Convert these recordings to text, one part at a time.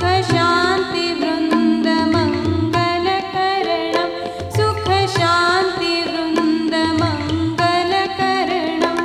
शान्ति वृन्द मङ्गलकरणं सुख शान्ति वृन्द मङ्गलकरणम्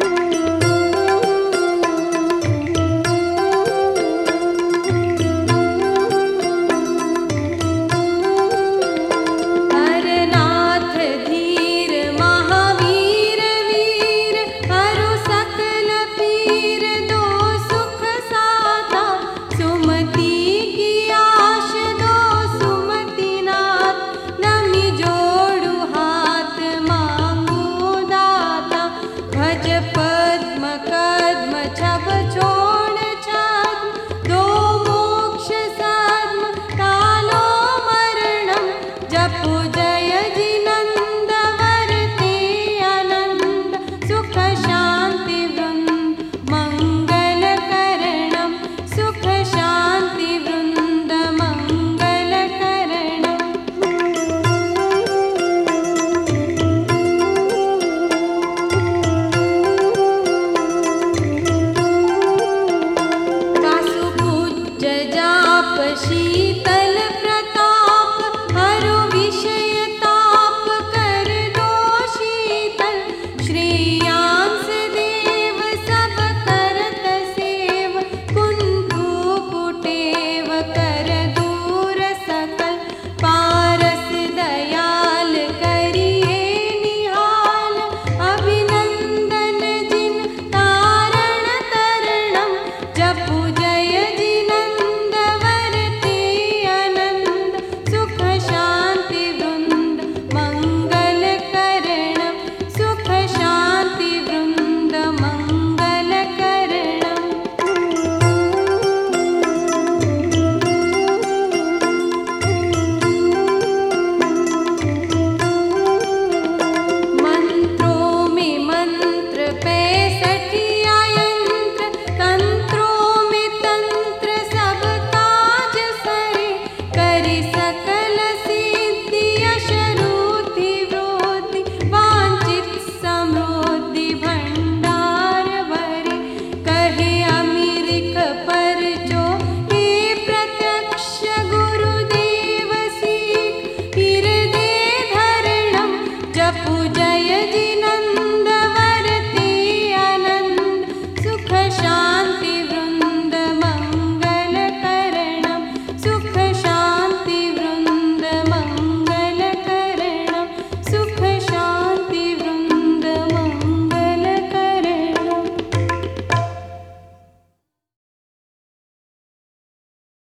हरनाथ धीर महावीर वीर हरु सकल पीर दो सुख साता सुमति की आश दो सुमति नाथ नमि जोड़ू हाथ मांगू दाता भज पद्म कद्म छब छोड़ छद्म दो मोक्ष सद्म कालो मरणं जपु जय जिनंद वरते आनंद सुख शांति वृंद मंगलकरणं सुख शांति वृंद मंगलकरणम् कासु पूज्य जाप शील